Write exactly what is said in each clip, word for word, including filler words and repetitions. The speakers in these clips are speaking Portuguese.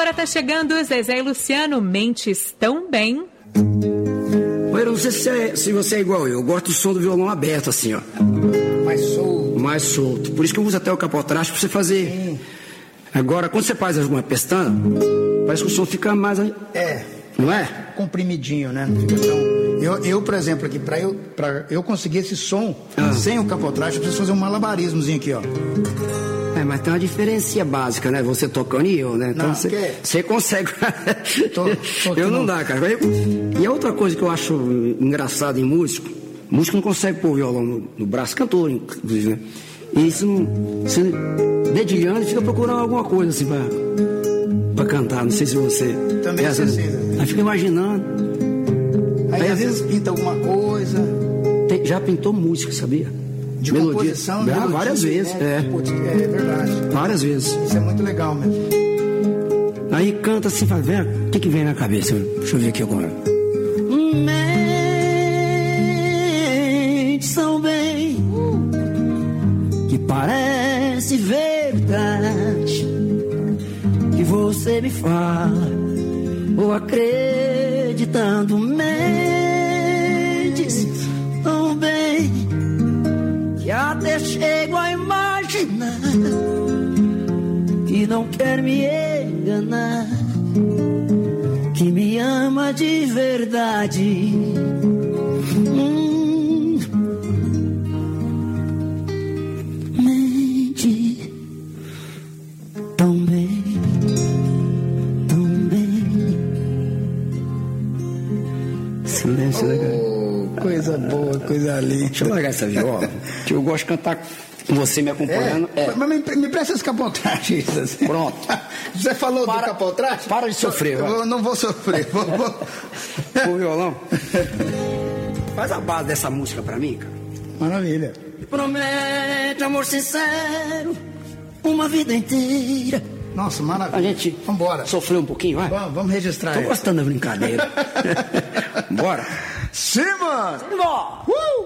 agora tá chegando o Zezé e Luciano, Mentes Tão Bem. Eu não sei se, é, se você é igual eu, eu gosto do som do violão aberto, assim, ó. Mais solto. Mais solto. Por isso que eu uso até o capotraste pra você fazer. Sim. Agora, quando você faz alguma pestana, parece que o som fica mais... É. Não é? Comprimidinho, né? Não fica tão... Eu, eu, por exemplo, aqui, pra eu, pra eu conseguir esse som ah. sem o capotraste, eu preciso fazer um malabarismozinho aqui, ó. É, mas tem uma diferença básica, né? Você tocando e eu, né? Então não, você, que... você consegue. tô, tô eu não dá, cara. E a outra coisa que eu acho engraçado em músico, músico não consegue pôr o violão no, no braço, cantor, inclusive, né? E isso não. Você, dedilhando, fica procurando alguma coisa assim pra, pra cantar. Não sei se você. Também é, precisa. Aí fica imaginando. Aí, aí às vezes pinta alguma coisa. Tem, já pintou música, sabia? De melodia. Composição, ah, melodia, várias vezes, né? é. É verdade. Várias vezes. Isso é muito legal mesmo. Aí canta assim, fala, vem, o que que vem na cabeça? Deixa eu ver aqui agora. Mentes tão bem, que parece verdade, que você me fala, ou acreditando, mentes tão bem, que até chego a imaginar que não quer me enganar, que me ama de verdade. Hum. Mente tão bem, tão bem. Silêncio, oh, legal. Coisa boa, coisa linda. Deixa eu largar essa viola, que eu gosto de cantar com você me acompanhando. É, é. Mas me, me presta esse capotraste. Assim. Pronto. Você falou para, do capotraste? Para de sofrer. Eu, eu não vou sofrer. Vou, vou... O violão. Faz a base dessa música pra mim, cara. Maravilha. Promete amor sincero, uma vida inteira. Nossa, maravilha. A gente vambora. Sofreu um pouquinho, vai? Vamos, vamos registrar. Tô essa. gostando da brincadeira. Bora. Sim, mano. Bora. Uh!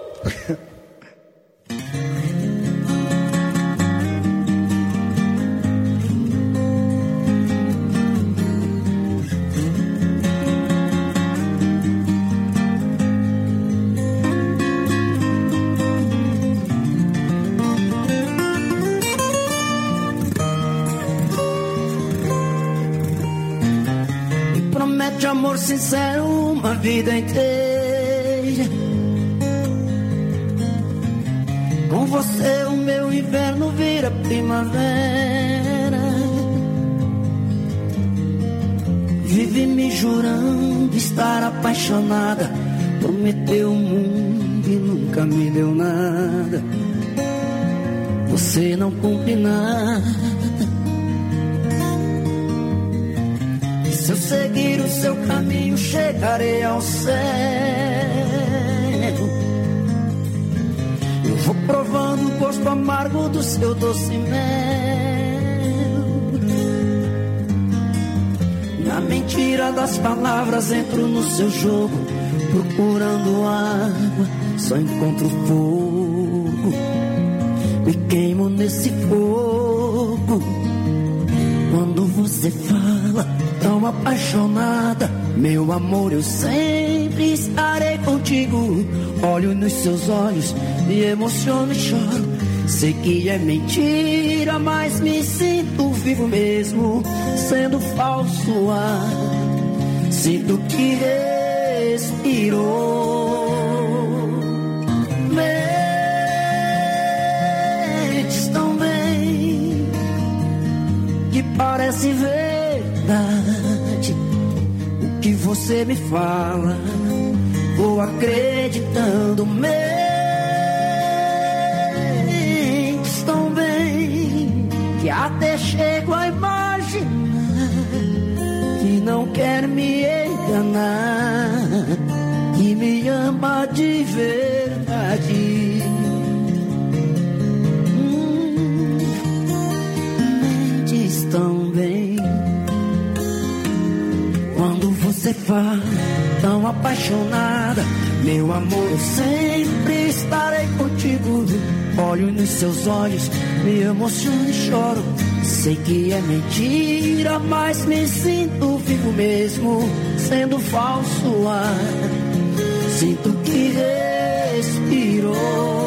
Promete amor sincero, uma vida inteira. Com você o meu inverno vira primavera. Vive me jurando estar apaixonada. Prometeu o mundo e nunca me deu nada. Você não cumpre nada. Se eu seguir o seu caminho, chegarei ao céu. Eu vou provando o gosto amargo do seu doce mel. Na mentira das palavras entro no seu jogo, procurando água, só encontro fogo. Me queimo nesse fogo. Quando você fala tão apaixonada, meu amor, eu sempre estarei contigo. Olho nos seus olhos, me emociono e choro. Sei que é mentira, mas me sinto vivo mesmo, sendo falso ar. Sinto que respirou. Mentes tão bem, que parece verdade o que você me fala. Vou acreditando, mentes tão bem, que até chego a imaginar que não quer me enganar, que me ama de verdade. Hum, mentes tão bem. Quando você fala tão apaixonada, meu amor, eu sempre estarei contigo. Olho nos seus olhos, me emociono e choro. Sei que é mentira, mas me sinto vivo mesmo, sendo falso ar. Sinto que respirou.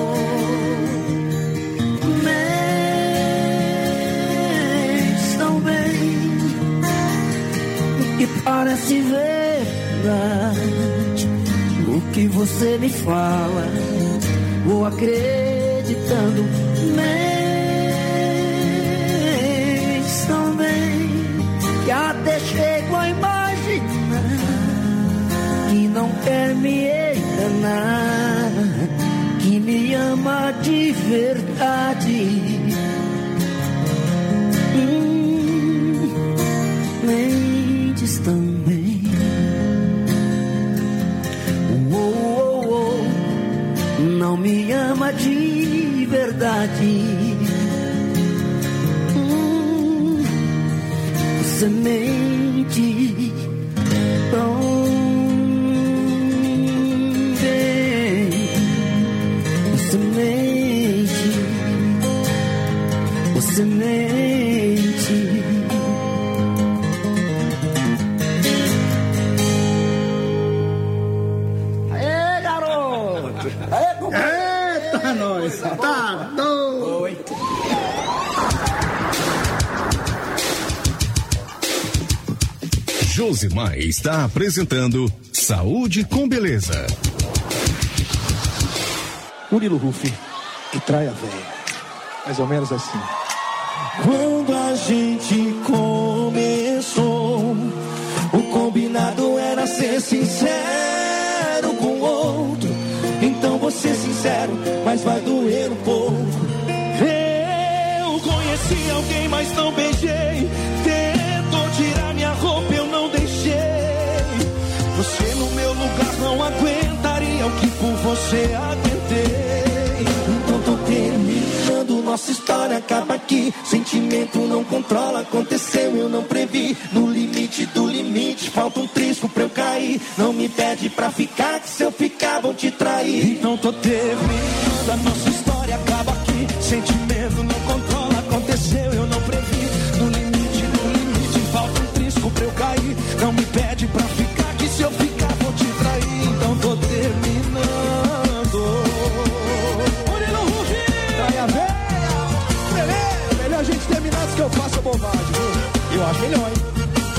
Mentes tão bem, o que parece verdade, o que você me fala, vou acreditando. Mentes tão bem, que até chego a imaginar que não quer me enganar, que me ama de verdade. Hum, mentes também. Oh, oh, oh, não me ama de verdade. Hum, semente tão semente. Aê, garoto! Aê, companheiro! Eita, nós! Tá doido! Josimar está apresentando Saúde com Beleza. Murilo Huff, que trai a véia. Mais ou menos assim. Quando a gente começou, o combinado era ser sincero com o outro. Então vou ser sincero, mas vai doer um pouco. Eu conheci alguém, mas não beijei. Tentou tirar minha roupa, eu não deixei. Você no meu lugar não aguentaria o que por você aguentei. Então tô terminando, nossa história acaba aqui. Sentimento não controla, aconteceu, eu não previ. No limite do limite, falta um trisco pra eu cair. Não me pede pra ficar, que se eu ficar vou te trair. Então tô terminando, a nossa história acaba aqui. Sentimento não controla, aconteceu, eu não previ. No limite do limite, falta um trisco pra eu cair. Não me pede pra ficar, que se eu ficar vou te trair. Então tô terminando. A gente terminar antes que eu faça bobagem, viu? Eu acho melhor, hein?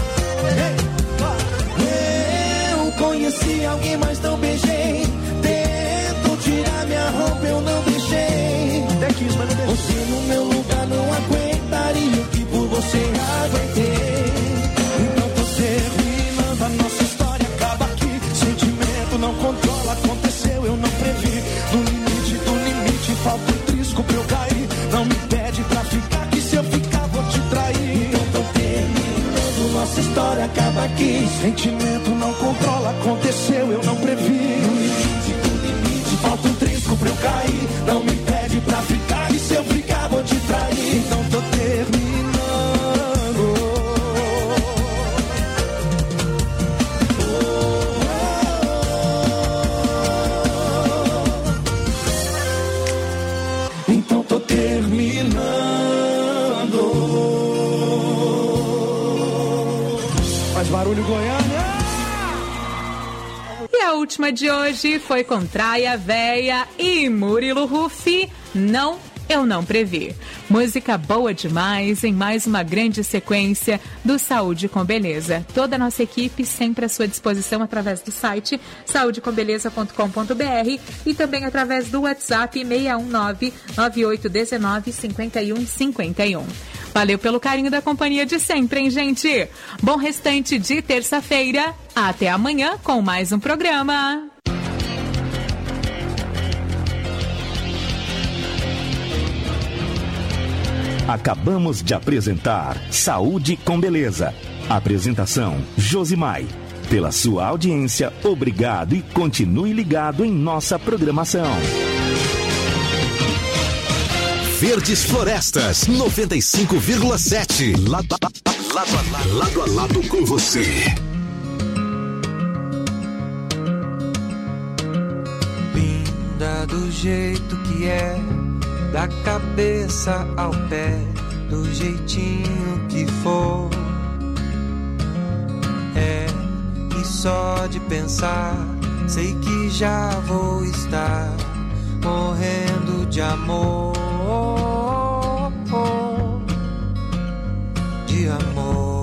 Eu conheci alguém, mas não beijei. Tento tirar minha roupa, eu não deixei. Até quis, mas não deixei. Você no meu lugar não aguentaria o que por você aguentei. Então tô terminando, a nossa história acaba aqui. Sentimento não controla, aconteceu, eu não previ. No limite do limite, falta um trisco pra eu cair. Não me pede pra ficar, se eu ficar vou te trair. Então tô terminando, nossa história acaba aqui. Sentimento não controla, aconteceu, eu não previ. No limite do limite, falta um trisco pra eu cair. Não me pede pra ficar, e se eu ficar vou te trair. Então tô terminando. Então tô terminando. Barulho Goiânia. E a última de hoje foi com Traia Véia e Murilo Huff, Não, Eu Não Previ. Música boa demais em mais uma grande sequência do Saúde com Beleza. Toda a nossa equipe sempre à sua disposição através do site saúde com beleza ponto com ponto b r e também através do WhatsApp seis um nove, nove oito um nove, cinco um cinco um. Valeu pelo carinho da companhia de sempre, hein, gente? Bom restante de terça-feira. Até amanhã com mais um programa. Acabamos de apresentar Saúde com Beleza. Apresentação Josimar. Pela sua audiência, obrigado e continue ligado em nossa programação. Verdes Florestas, noventa e cinco vírgula sete. Lado, lado, lado, lado a lado com você. Linda do jeito que é, da cabeça ao pé, do jeitinho que for. É, e só de pensar, sei que já vou estar morrendo de amor, de amor.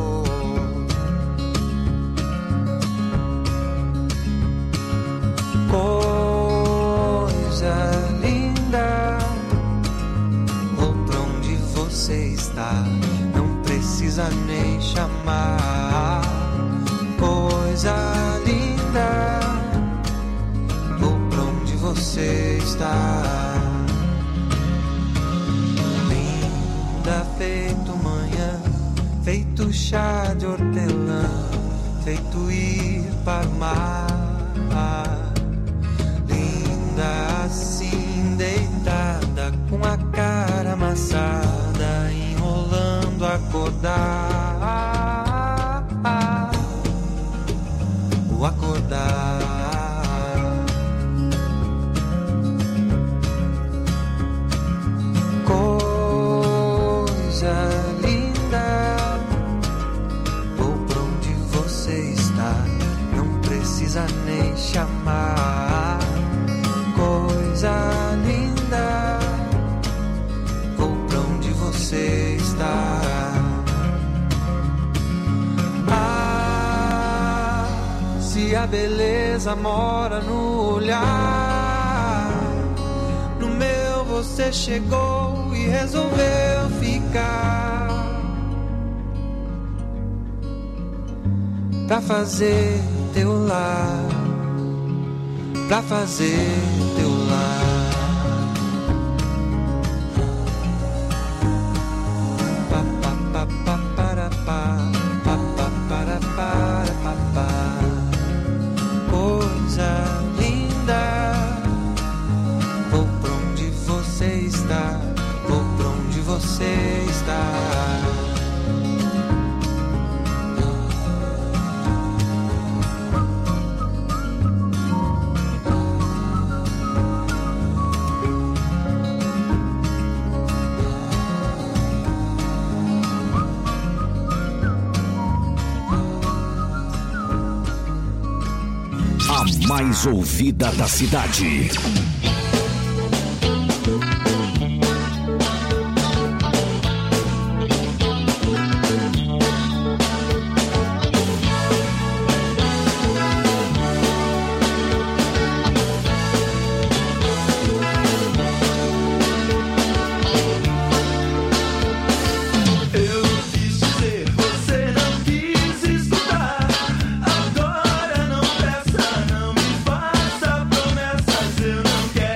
Coisa linda, vou pra onde você está, não precisa nem chamar. Coisa linda, vou pra onde você está. Linda feito manhã, feito chá de hortelã, feito ir para o mar. Linda assim deitada, com a cara amassada, enrolando acordar, o acordar. Coisa linda, vou pra onde você está, não precisa nem chamar. Coisa linda, vou pra onde você está. Ah, se a beleza mora no olhar, no meu você chegou e resolveu ficar, pra fazer teu lar, pra fazer teu lar. Pa pa pa pa para pa, pa pa para para pa pa. Coisa linda, vou pra onde você está, vou pra onde você está. A mais ouvida da cidade. Agora não peça, não me faça promessas, eu não quero.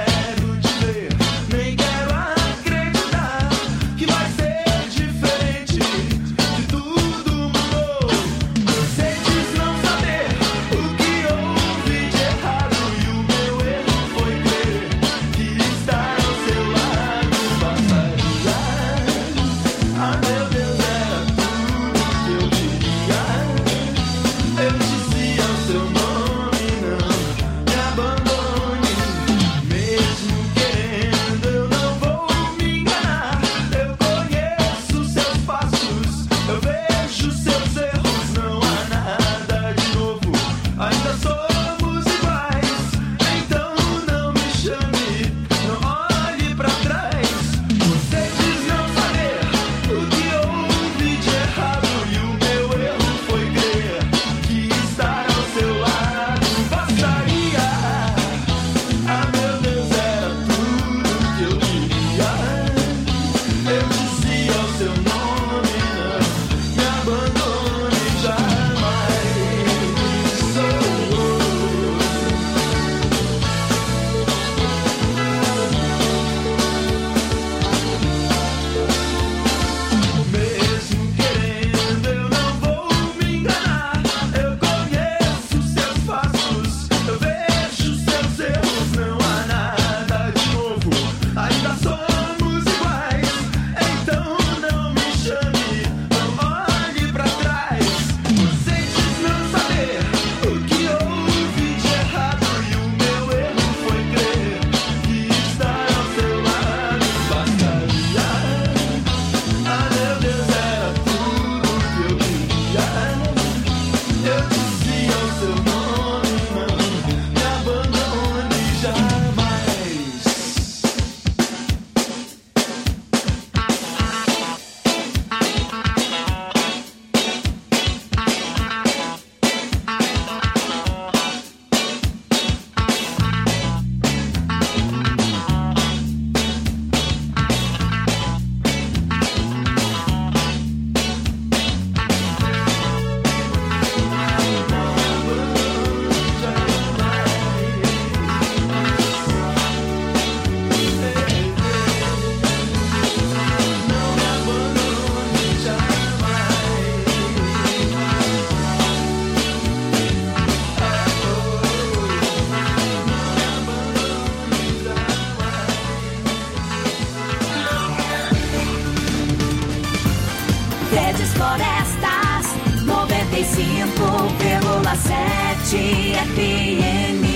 Verdes Florestas, noventa e cinco vírgula sete F M.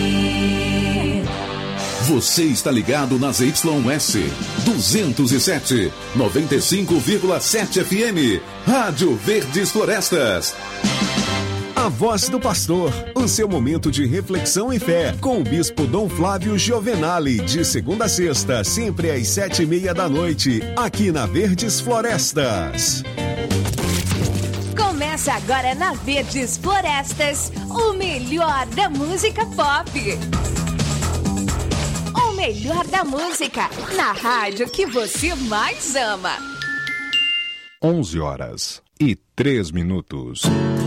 Você está ligado nas Y S duzentos e sete, noventa e cinco vírgula sete F M. Rádio Verdes Florestas. A Voz do Pastor, o seu momento de reflexão e fé, com o Bispo Dom Flávio Giovenali, de segunda a sexta, sempre às sete e meia da noite, aqui na Verdes Florestas. Começa agora na Verdes Florestas, o melhor da música pop. O melhor da música, na rádio que você mais ama. onze horas e três minutos.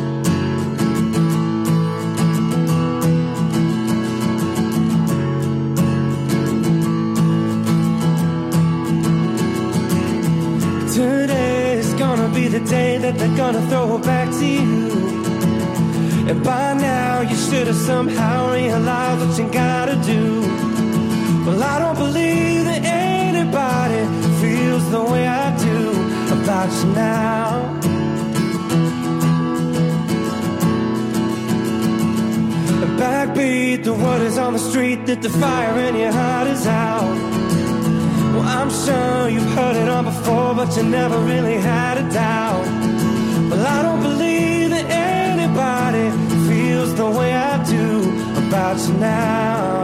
Today's gonna be the day that they're gonna throw it back to you. And by now you should have somehow realized what you gotta do. Well, I don't believe that anybody feels the way I do about you now. And backbeat, the word is on the street that the fire in your heart is out. Well, I'm sure you've heard it all before, but you never really had a doubt. Well, I don't believe that anybody feels the way I do about you now.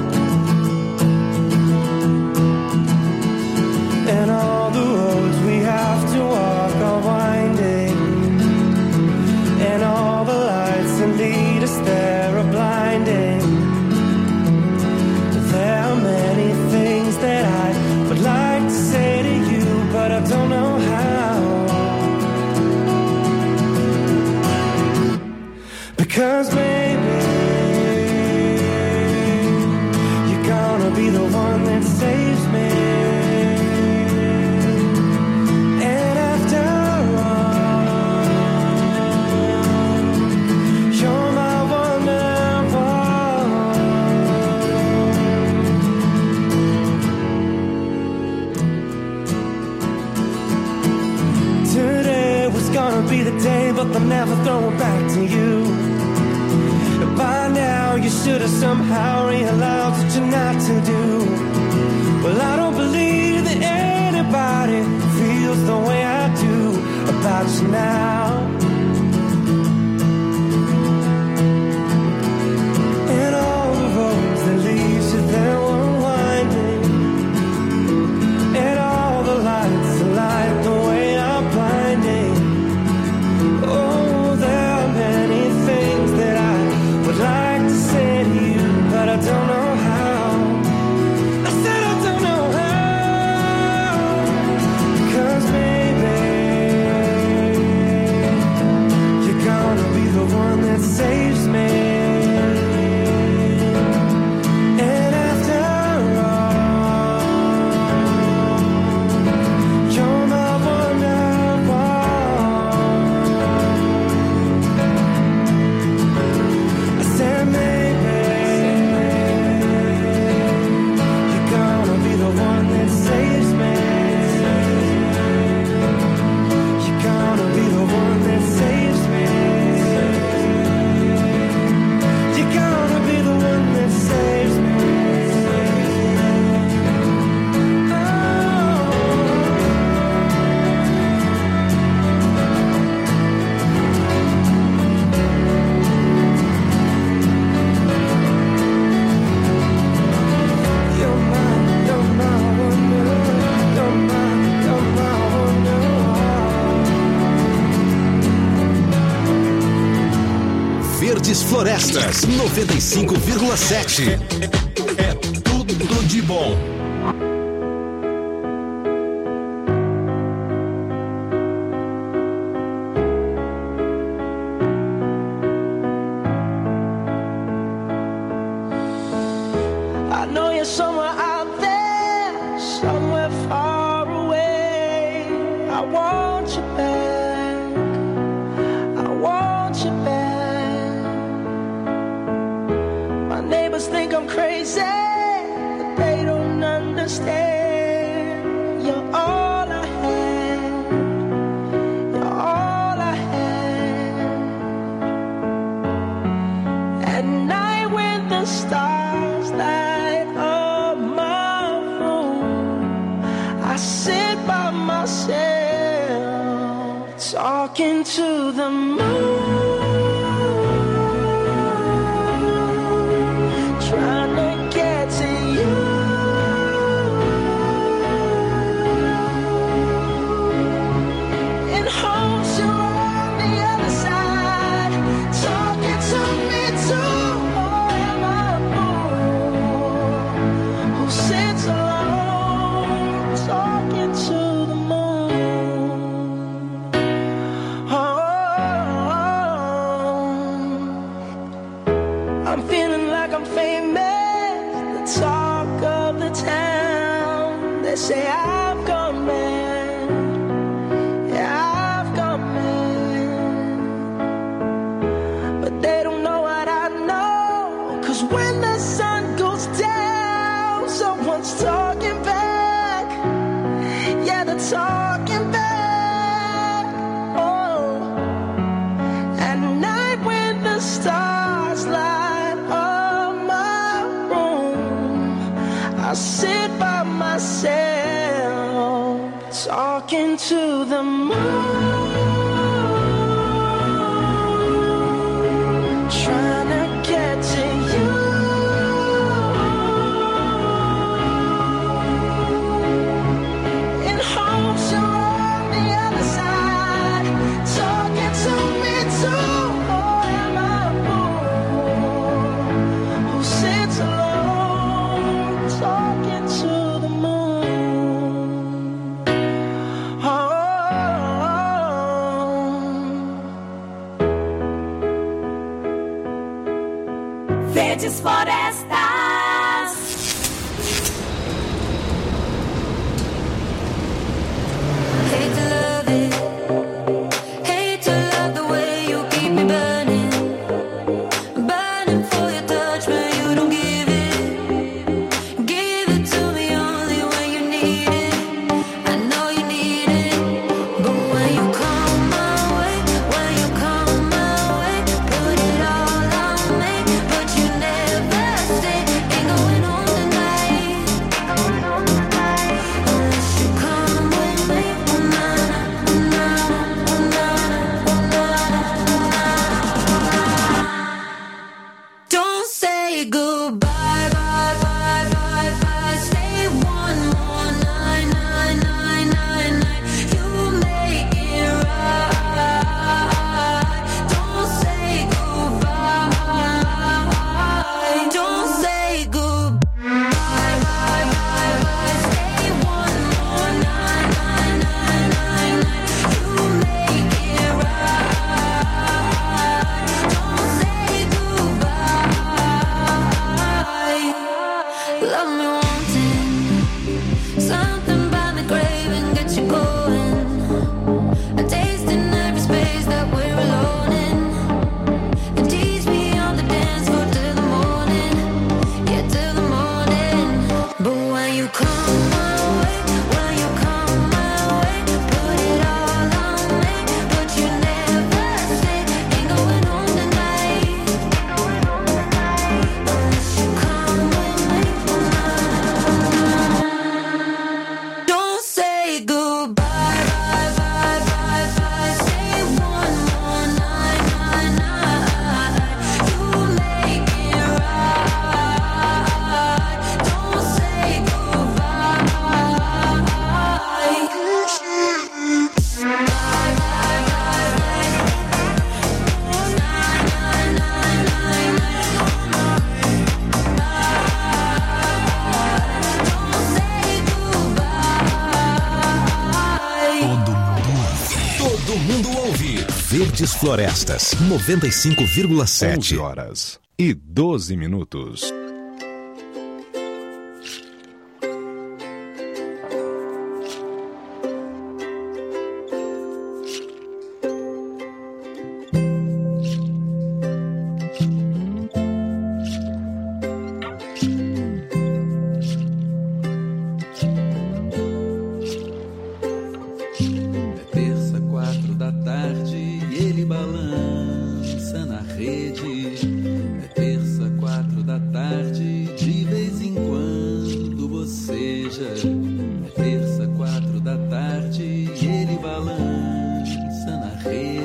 And all the roads we have to walk are winding, and all the lights that lead us there are blinding. There are many things that I would like to say to you, but I don't know how. Because baby, you're gonna be the one that saves me. And after all, you're my wonderwall. Today was gonna be the day, but they'll never throw it back to you. By now you should have somehow realized what you're not to do. Well, I don't believe that anybody feels the way I do about you now. And all the roads that lead you there were winding, and all the lights that light the way are blinding. Oh, there are many things that I would like to say to you, but I don't know how. I said I don't know how. Because baby, you're gonna be the one that saves me. And after all, you're my wonderwall. I said maybe you're gonna be the one that saves me. You're gonna be the one that saves me. You're gonna be the one that saves me. You're my, you're my wonder. You're my, you're my wonder. Verdes Florestas, noventa e cinco vírgula sete. É tudo de bom. I know you're somewhere out there, somewhere far away. I want you back. I want you back. My neighbors think I'm crazy, but they don't understand. You're all I had. myself, talking to the moon, trying to get to you. In hopes you're on the other side, talking to me too. Or am I a fool who sits alone, talking to the moon? Oh, I'm feeling like I'm famous, the talk of the town. They say I've gone mad, yeah, I've gone mad, but they don't know what I know. 'Cause when the sun goes down, someone's talking back, yeah, they're talking back. Oh, at night when the stars light up my room, I sit by myself, talking to the moon, trying to get to you. In hopes you're on the other side, talking to me too. Or am I a fool who sits alone, talking to the moon? Oh, Verdes Florestas. Hate to love it, hate to love the way you keep me burning, burning for your touch when you don't give it, give it to me only when you need it. I know you need it, but when you come my way, when you come my way, put it all on me, but you never stay. Ain't going home tonight, unless you come with me. Don't say goodbye, bye, bye, bye, bye. Stay one more night, night, night, night, night. You make it right. Don't say goodbye. Don't say goodbye, bye, bye, bye. Stay one more night, night, night, night, night. You make it right. Don't say goodbye. Love me wanting something by me craving, get you going. A taste in every space that we're alone in. And tease me on the dance floor till the morning, yeah, till the morning. But when you come my way, when you come my way, put it all on me, but you never stay. Ain't going home tonight, unless you come with me. Don't say goodbye, bye, bye, bye, bye. Stay one more night, night, night. You make it right. Don't say goodbye. Bye, bye, bye, bye. Night, night, night, night, night. Don't say goodbye. Todo mundo ouve. Verdes Florestas, noventa e cinco vírgula sete. onze horas e doze minutos. É terça, quatro da tarde, e ele balança na rede. É terça, quatro da tarde.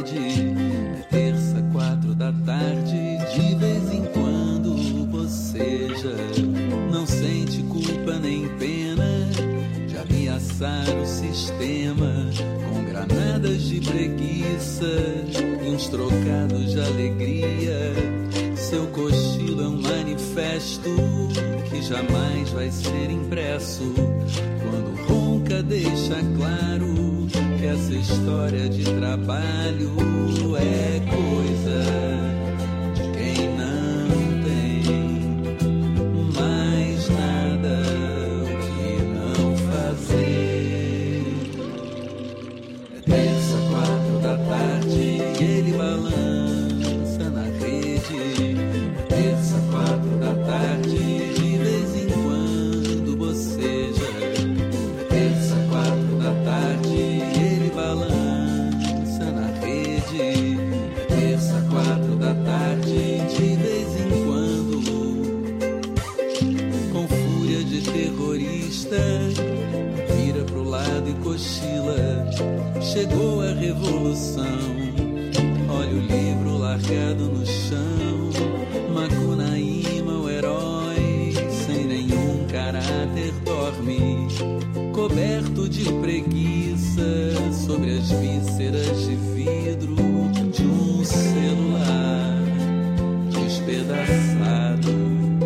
rede. É terça, quatro da tarde, de vez em quando boceja. Não sente culpa nem pena de ameaçar o sistema com granadas de preguiça e uns trocados de alegria. Seu cochilo é um manifesto que jamais vai ser impresso. Quando ronca deixa claro que essa história de trabalho é coisa de quem não tem mais nada o que não fazer. É terça, quatro da tarde e ele balança na rede. É terça, quatro da tarde, de vez em quando boceja. É terça, quatro da tarde e ele balança na rede. É terça, quatro da tarde, de vez em quando, com fúria de terrorista, vira pro lado e cochila. Chegou a revolução. Olha o livro largado no chão. Macunaíma, o herói, sem nenhum caráter, dorme, coberto de preguiça, sobre as vísceras de vidro de um celular despedaçado.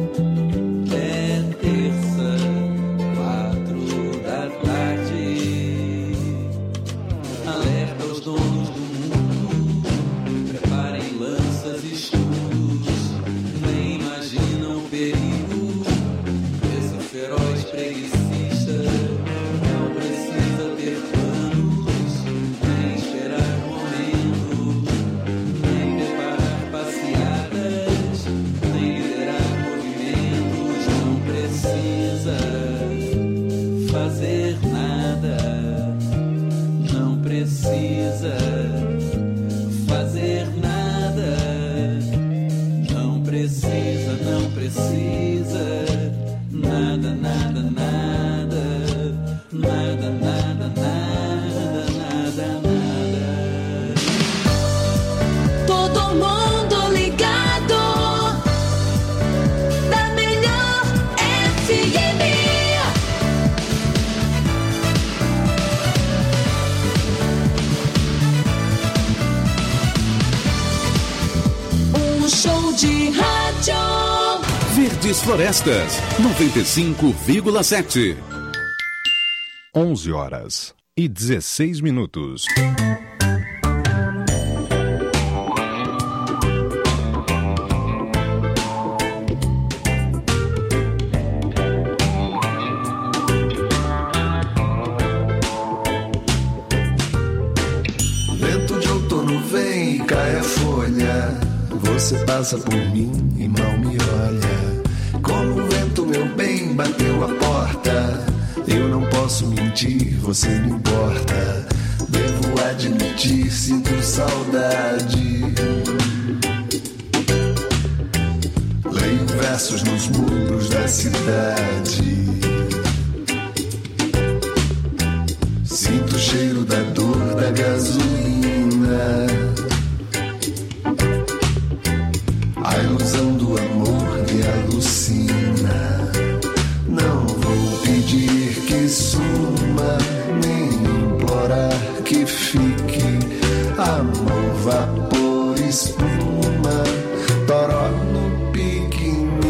É terça, quatro da tarde. Alerta aos donos do mundo, preparem lanças e escudos. Nem imaginam o perigo desse feroz preguicista. Não precisa ter planos, nem esperar momento, nem preparar passeadas, nem liderar movimentos. Não precisa fazer nada, não precisa fazer nada, não precisa, não precisa nada, nada, nada, nada, nada, nada, nada, nada. Todo mundo ligado na melhor F M. Um show de rádio. Verdes Florestas, noventa e cinco vírgula sete. onze horas e dezesseis minutos. Vento de outono vem e cai a folha. Você passa por mim e mal me olha. Como o vento, meu bem, bateu a porta. Eu não posso mentir, você me importa. Devo admitir, sinto saudade. Leio versos nos muros da cidade. Sinto o cheiro da dor da gasolina. A ilusão do amor me alucina. Não vou pedir que suma, nem implorar que fique. Amor, vapor, espuma, toró no piquenique.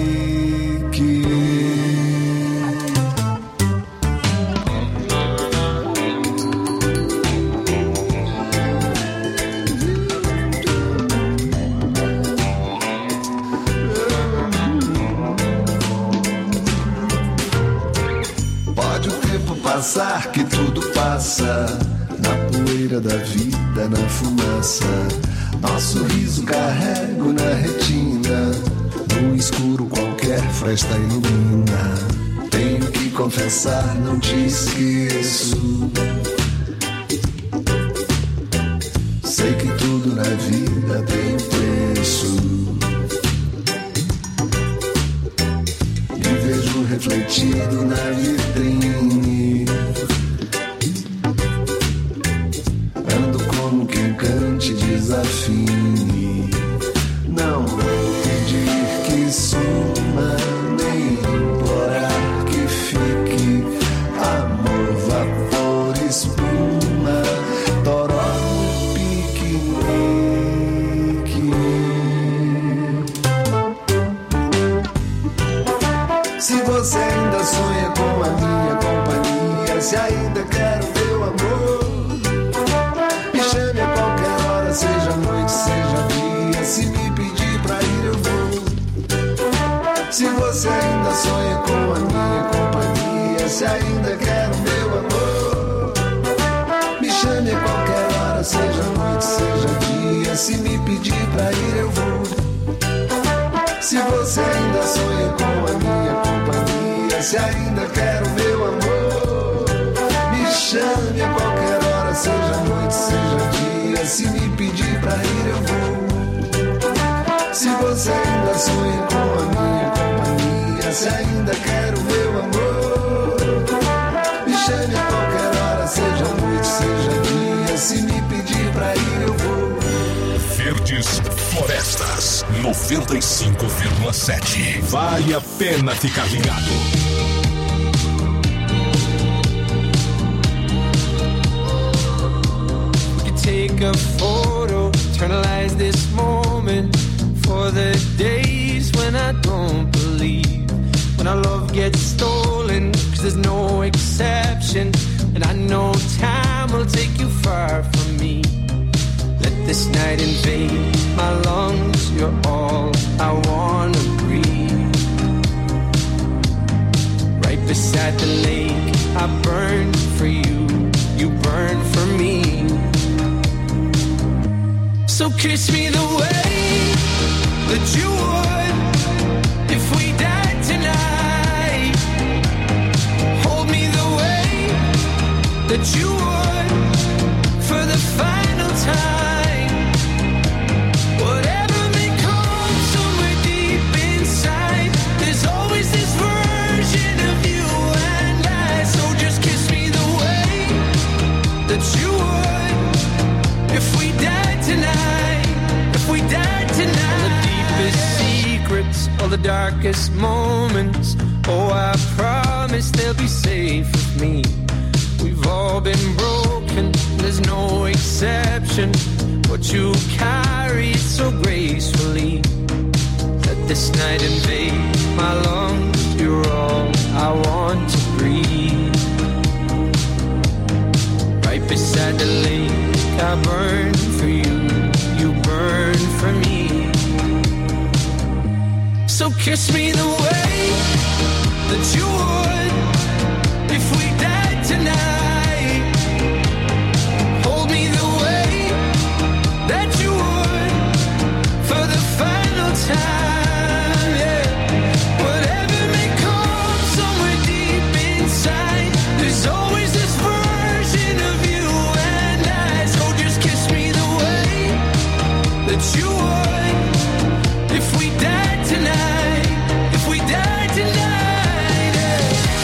Passar que tudo passa, na poeira da vida, na fumaça. Nosso riso carrego na retina, num escuro qualquer fresta ilumina. Tenho que confessar, não te esqueço. Sei que tudo na vida tem um preço. Me vejo refletido na vitrine. Ando como quem cante, desafine. Não vou pedir que suma, nem implorar que fique. Amor, vapor, espuma, toró, piquenique. Se você ainda sonha com a minha companhia, se ainda quer o meu amor, me chame a qualquer hora, seja noite, seja dia. Se me pedir pra ir eu vou. Se você ainda sonha com a minha companhia, se ainda quer o meu amor, me chame a qualquer hora, seja noite, seja dia. Se me pedir pra ir eu vou. Se você ainda sonha com a minha companhia, se ainda quer o meu amor, me chame a qualquer hora, seja noite, seja dia. Se me pedir pra ir eu vou. Se você ainda sonha com a minha companhia, se ainda quer o meu amor, me chame a qualquer hora, seja noite, seja dia. Se me pedir pra ir eu vou. Verdes Florestas noventa e cinco vírgula sete. Vale a pena ficar ligado. Take a photo, eternalize this moment for the days when I don't believe, when our love gets stolen, cause there's no exception, and I know time will take you far from me. Let this night invade my lungs, you're all I wanna breathe. Right beside the lake, I burn for you, you burn for me. So kiss me the way that you would if we died tonight. Hold me the way that you would for the final time. Whatever may come somewhere deep inside, there's always this version of you and I. So just kiss me the way that you would if we died tonight. We died tonight. All the deepest secrets, all the darkest moments, oh, I promise they'll be safe with me. We've all been broken, there's no exception, but you carry it so gracefully. Let this night invade my lungs, you're all I want to breathe. Right beside the lake, I burn for you, you burn for me. So kiss me the way that you would if we died tonight. Hold me the way that you would for the final time, yeah. Whatever may come somewhere deep inside, there's always this version of you and I. So just kiss me the way that you would if we died tonight, if we died tonight, yeah.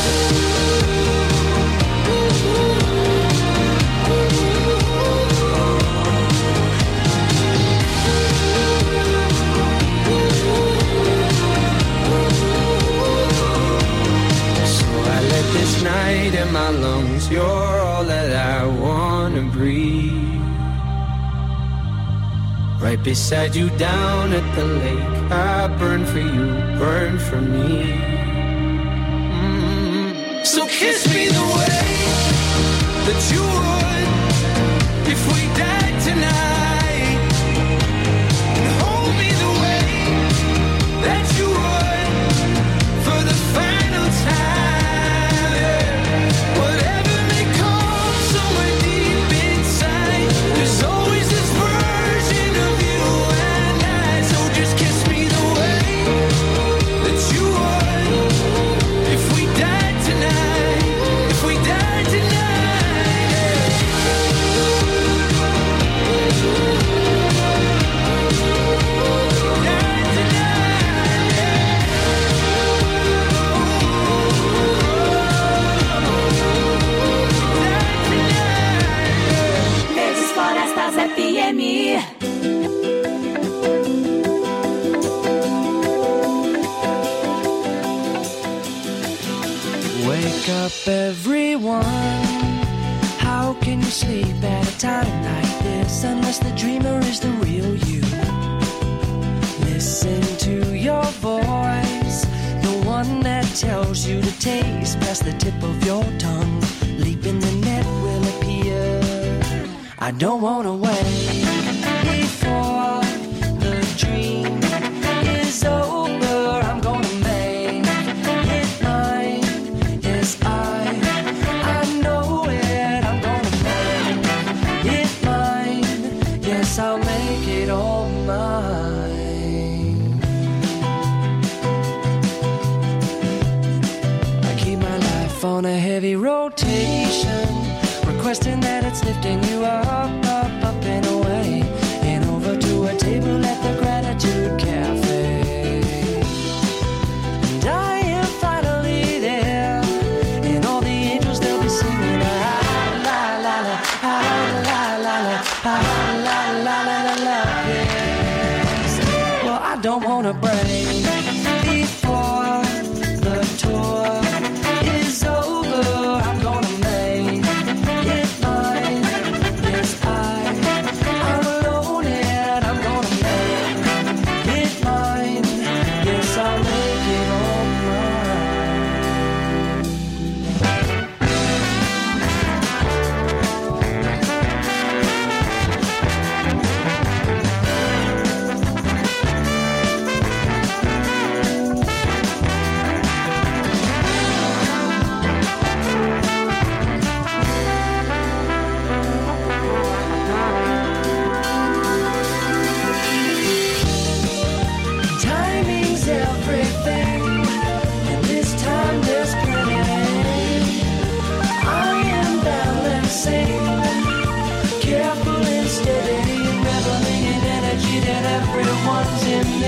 So I let this night in my lungs, you're all that I wanna breathe. Right beside you down at the lake, I burn for you, burn for me. Mm-hmm. So kiss me the way that you would if we died tonight, and hold me the way that you would for the final time, yeah. Whatever may come somewhere deep inside, there's always this version of you and I. So just kiss me the way that you would if we died tonight, if we died tonight, yeah. everyone. How can you sleep at a time like this unless the dreamer is the real you? Listen to your voice, the one that tells you to taste past the tip of your tongue. Leap in the net will appear. I don't wanna wait before the dream is over. I'm gonna make it mine. Yes, I, I know it. I'm gonna make it mine. Yes, I'll make it all mine. I keep my life on a heavy rotation, requesting that it's lifting you up, up, up and away, and over to a table at the Gratitude Cafe. And I am finally there, and all the angels they'll be singing ah, la la la, ah, la la la, ah, la la la la la. Yes. Well, I don't wanna break before the tour is over. I'm gonna make it mine. Yes, I, I'm alone and I'm gonna make it mine. Yes, I'll make it all timing's everything, and this time there's plenty. I am balancing, careful and steady, reveling in energy that everyone's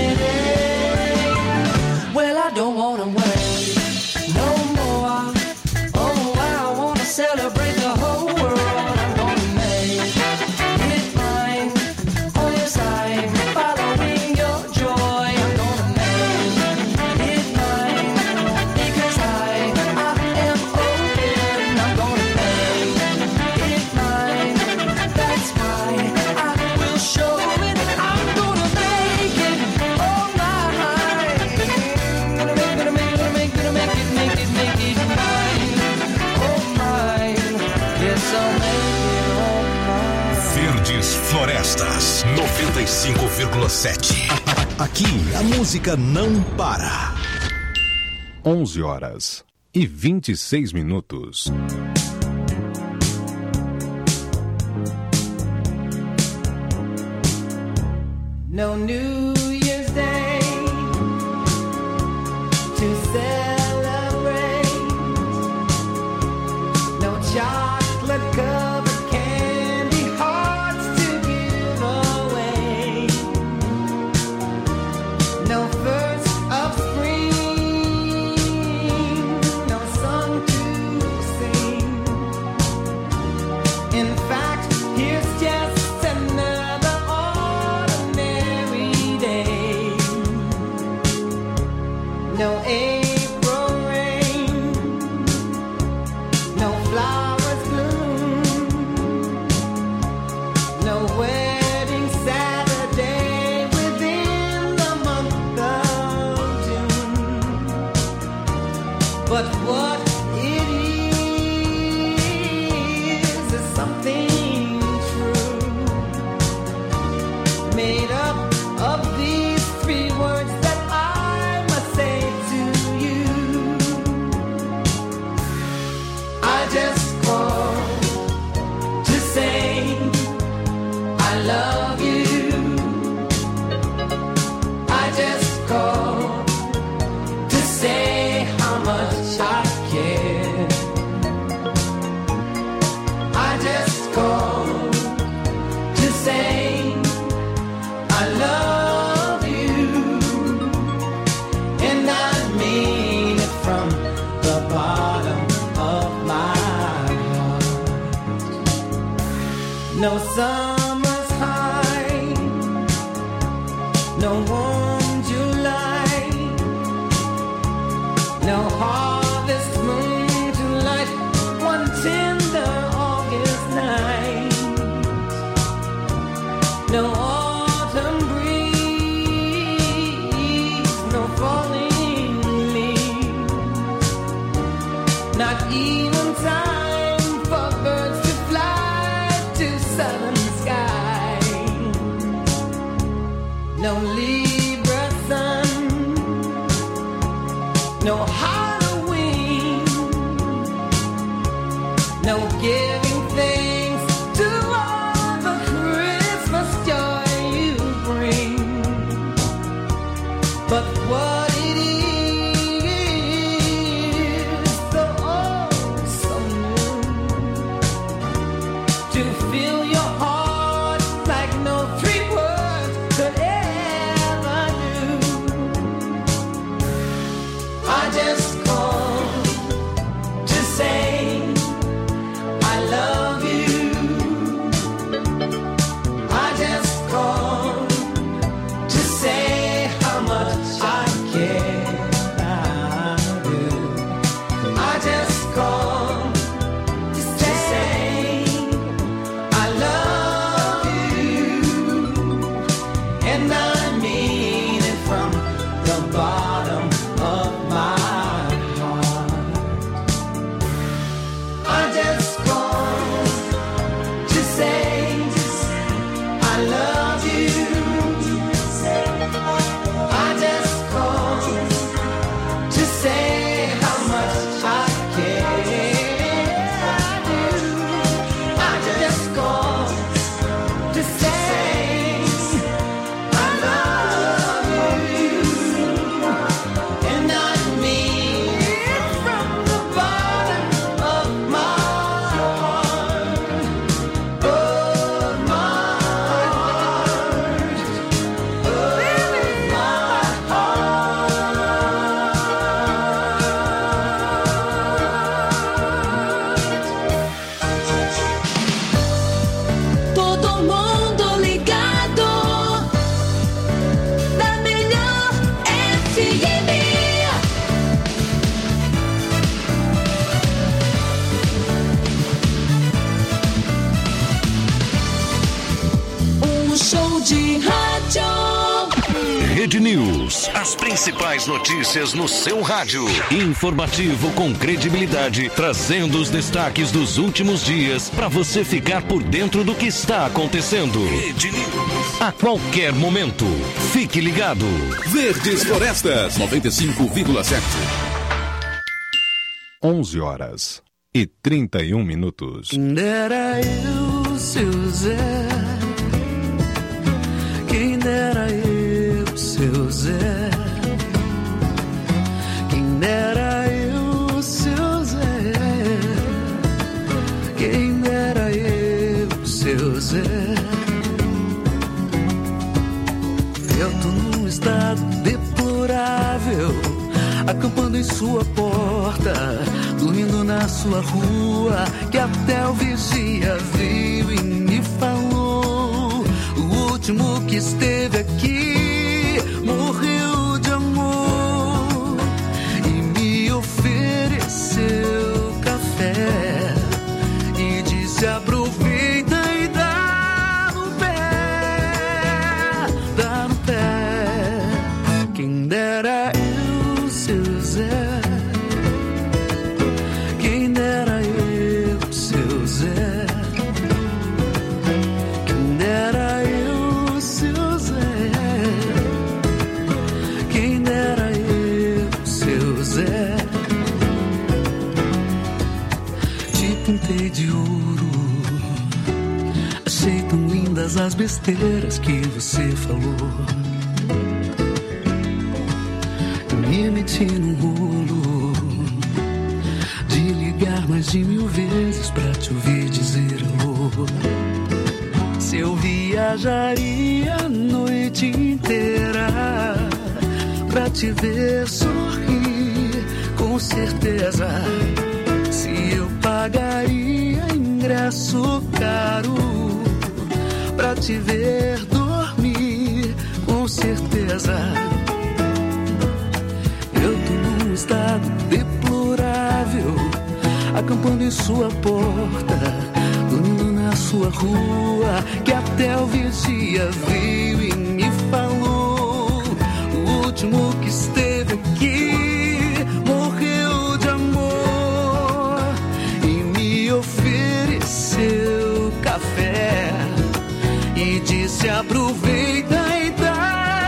emitting. Well, I don't wanna wait no more. Oh, I wanna celebrate the whole world. I'm gonna make it mine. Oh, yes, I'm following your joy. I'm gonna make it mine because I, I am open. I'm gonna make it mine. That's why I will show it. I'm gonna make it all mine. Gonna make, gonna make, gonna make, gonna make it, make it, make it mine. Oh, mine. Yes, I'll make it all mine. Verdes Florestas noventa e cinco vírgula sete. Aqui a música não para. onze horas e vinte e seis minutos. No New Year's Day to celebrate. No chocolate covered candy hearts to give away. No first of spring, no song to sing. In fact, here's just another ordinary day. No April rain, no flowers bloom, no wedding Saturday within the month of June. But what it is is something true, made up of these three words that I must say to you. I just called to say I love you. I just called to say how much I care. I just called to say I love you, and I mean it from the bottom of my heart. No summer's high, no warm July, no harvest moon to light no Libra sun, no Halloween, no giving thanks to all the Christmas joy you bring. But what it is, so oh, so new, to fill your heart like no three words could ever do. I just called to say I love you. I just called to say how much I care. I do. I just called to say I love you, and I mean it from the bottom of my heart. I just called to say I love you. I just called to say how much I care. I do. I just called to say I love you, and I mean it from the bottom of my heart, of my heart, of my Todo mundo ligado na melhor F M. Um show de rádio. Rede News. As principais notícias no seu rádio. Informativo com credibilidade, trazendo os destaques dos últimos dias para você ficar por dentro do que está acontecendo. Rede News. A qualquer momento. Fique ligado. Verdes Florestas noventa e cinco vírgula sete. onze horas e trinta e um minutos. Quem dera eu, seu Zé. Quem dera eu, seu Zé. Quem dera eu, seu Zé. Quem dera eu, seu Zé. Eu tô num estado deplorável, acampando em sua porta, dormindo na sua rua, que até o vigia veio e me falou. O último que esteve aqui morreu de amor e me ofereceu café e disse: aproveita e dá no pé, dá no pé. Quem dera eu, seu Zé. Quem dera eu, seu Zé. Quem dera eu, seu Zé. Quem dera eu, seu Zé. Te pintei de ouro, achei tão lindas as besteiras que você falou. Me meti num rolo de ligar mais de mil vezes pra te ouvir dizer alô. Se eu viajaria a noite inteira pra te ver sorrir, com certeza. Se eu pagaria ingresso caro pra te ver dormir, com certeza. Eu tô num estado deplorável, acampando em sua porta, dormindo na sua rua, que até o vigia veio e me falou. O último que esteve aqui morreu de amor e me ofereceu café e disse: aproveita e dá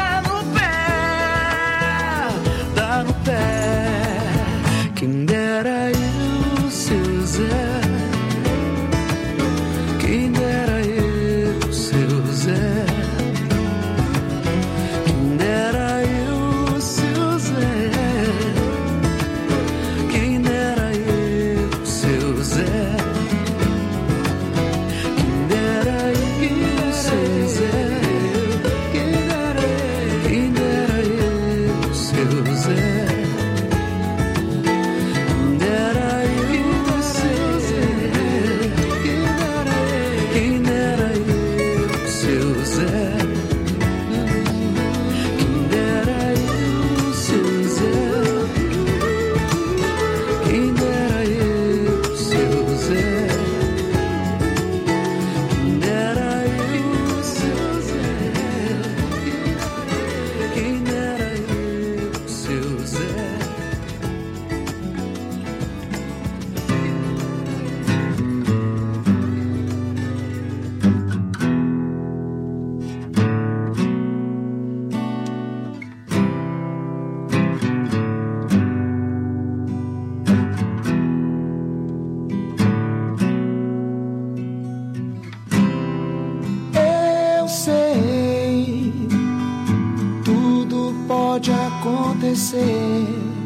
acontecer.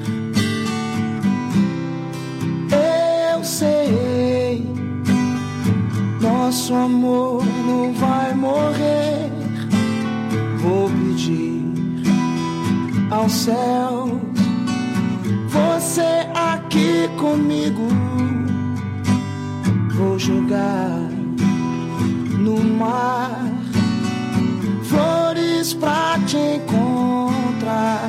Eu sei, nosso amor não vai morrer. Vou pedir ao céu, você aqui comigo. Vou jogar no mar flores pra te encontrar.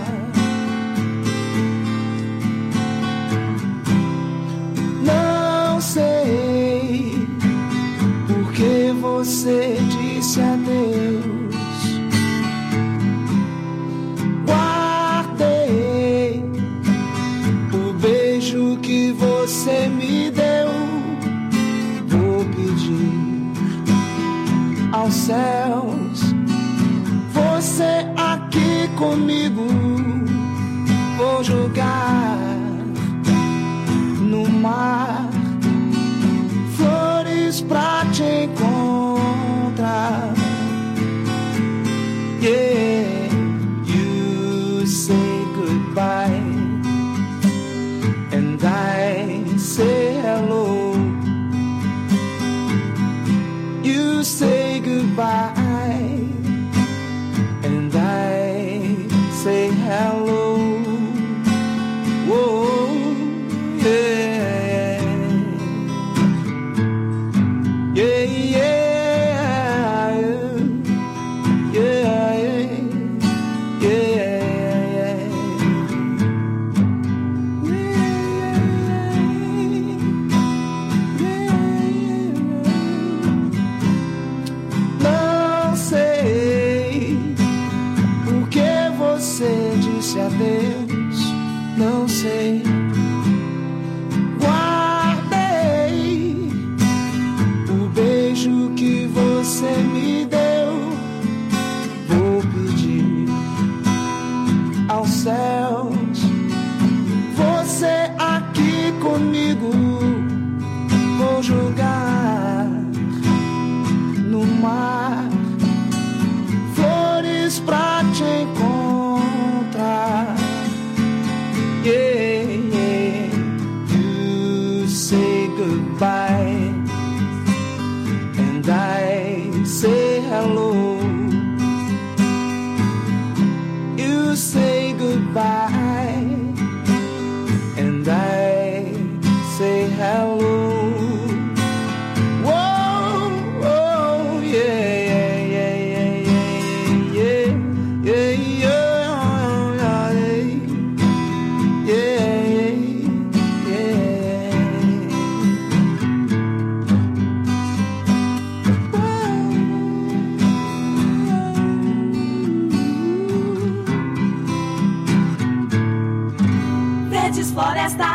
Não sei por que você disse adeus. Guardei o beijo que você me deu. Vou pedir aos céus, você aqui comigo. Vou jogar no mar flores pra te encontrar. Yeah, you say goodbye and I say hello. You say goodbye and I say hello. Whoa, yeah, yeah, yeah, yeah, yeah, Não sei por que você disse adeus. Não sei. Guardei o beijo que você me deu. Vou pedir aos céus, você aqui comigo. Vou jogar no mar flores pra te encontrar. Yeah, yeah. You say goodbye and I say hello. You say goodbye and I say hello. Whoa, whoa, yeah, yeah, yeah, yeah, yeah, yeah, yeah. Verdes Florestas.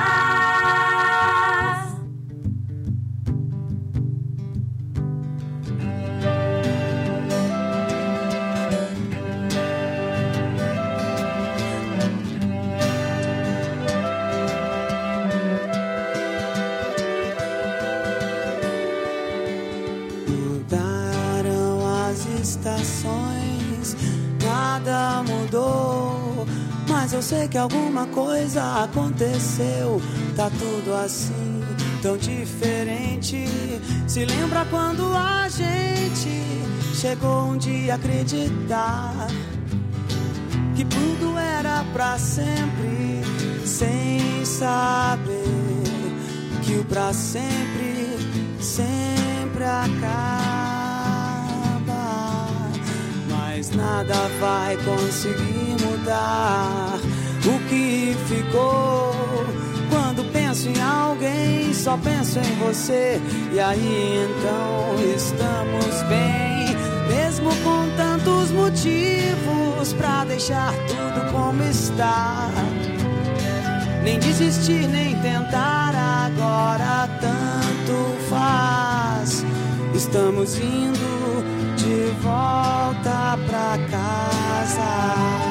Mudaram as estações, nada mudou, mas eu sei que alguma coisa aconteceu. Tá tudo assim, tão diferente. Se lembra quando a gente chegou um dia a acreditar que tudo era pra sempre, sem saber que o pra sempre sempre acaba. Mas nada vai conseguir mudar o que ficou. Quando penso em alguém, só penso em você. E aí então estamos bem, mesmo com tantos motivos pra deixar tudo como está. Nem desistir, nem tentar, agora tanto faz. Estamos indo de volta pra casa.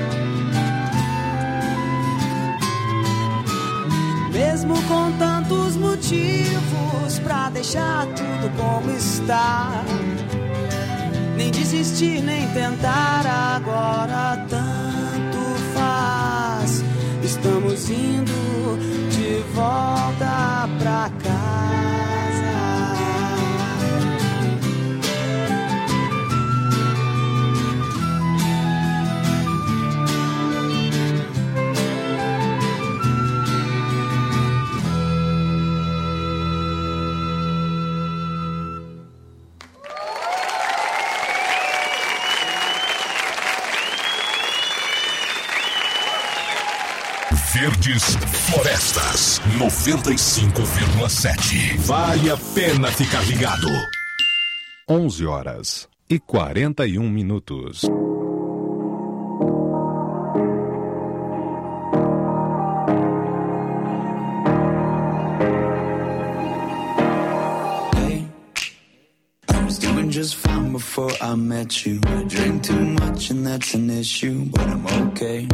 Mesmo com tantos motivos pra deixar tudo como está. Nem desistir, nem tentar, agora tanto faz. Estamos indo de volta pra casa. Verdes Florestas noventa e cinco vírgula sete. Vale a pena ficar ligado. onze horas e quarenta e um minutos. I was doing just fine before I met you. I drink too much and that's an issue, but I'm okay.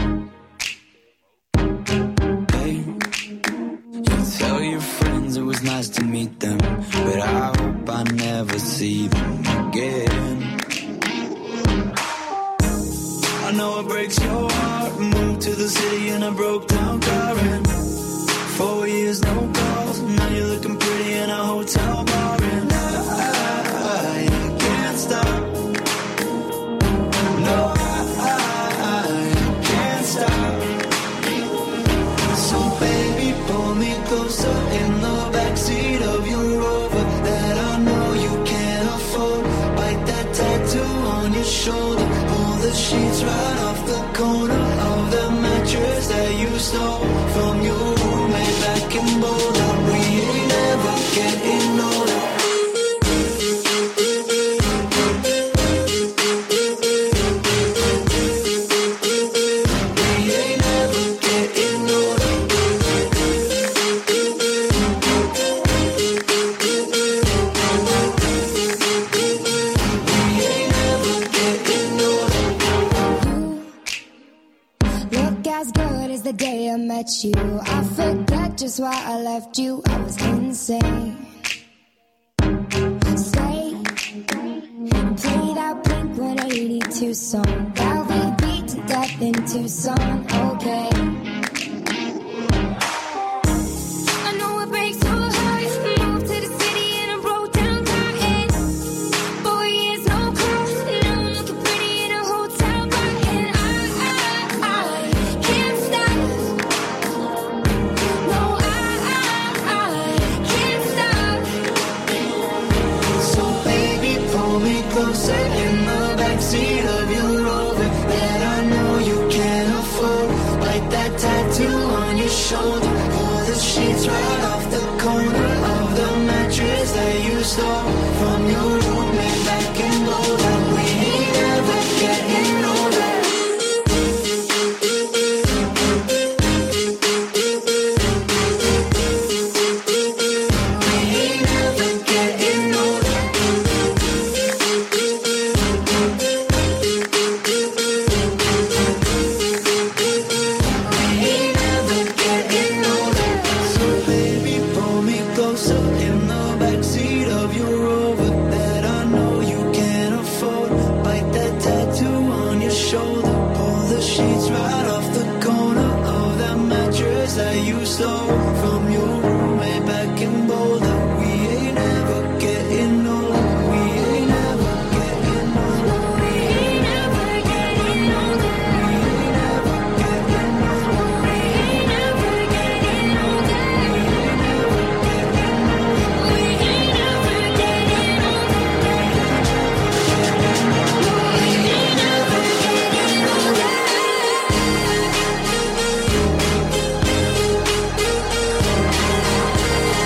Tell your friends it was nice to meet them, but I hope I never see them again. I know it breaks your heart. Moved to the city in a broke down car and four years no calls. Now you're looking pretty in a hotel bar and I, I can't stop. No, I, I can't stop. So baby, pull me closer in the backseat of your Rover that I know you can't afford. Bite that tattoo on your shoulder. Pull the sheets right off the corner of the mattress that you stole from your roommate back in Boulder. We ain't never getting older. The day I met you, I forgot just why I left you. I was insane. Stay and play that Blink one eighty-two song. That'll be beat to death in Tucson. Okay. I know it breaks your heart. Moved to the city and I broke down crying. Four years no call. Now I'm looking pretty in a hotel bar and I, I, I can't stop. No, I, I, I can't stop. So baby, pull me closer in the backseat of your Rover that I know you can't afford. Bite that tattoo on your shoulder. Pull the sheets right off the corner of the mattress that you stole from your roommate back in Boulder. We ain't ever getting older. We ain't ever getting older. We ain't ever getting older. So baby, pull me closer in the backseat of your Rover that I know you can't afford. Bite that tattoo on your shoulder. Pull the sheets right off the corner of that mattress that you stole from your roommate back in Boulder. We ain't ever getting older. We ain't ever getting older. We ain't ever getting older. We ain't ever getting older. We ain't ever getting older. We ain't ever getting older. We ain't ever getting older. We ain't ever getting older.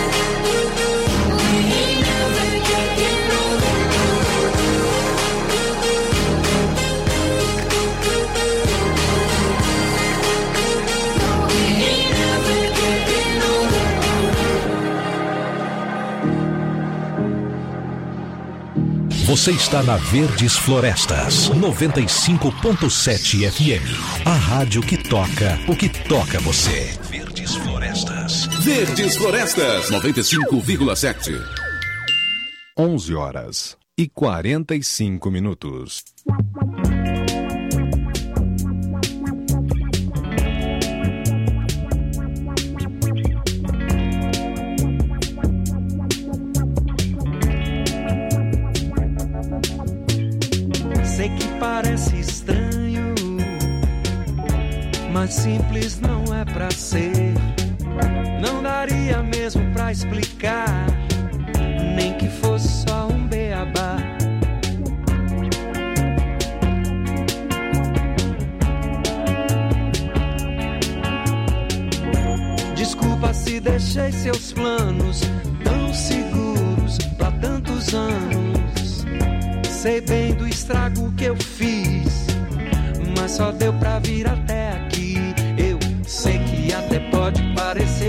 Você está na Verdes Florestas, noventa e cinco ponto sete F M. A rádio que toca o que toca você. Verdes Florestas. Verdes Florestas, noventa e cinco vírgula sete. onze horas e quarenta e cinco minutos. Sei que parece estranho, mas simples não é pra ser. Não daria mesmo pra explicar, nem que fosse só um beabá. Desculpa se deixei seus planos tão seguros pra tantos anos. Sei bem do estrago que eu fiz, mas só deu pra vir até aqui. Eu sei que até pode parecer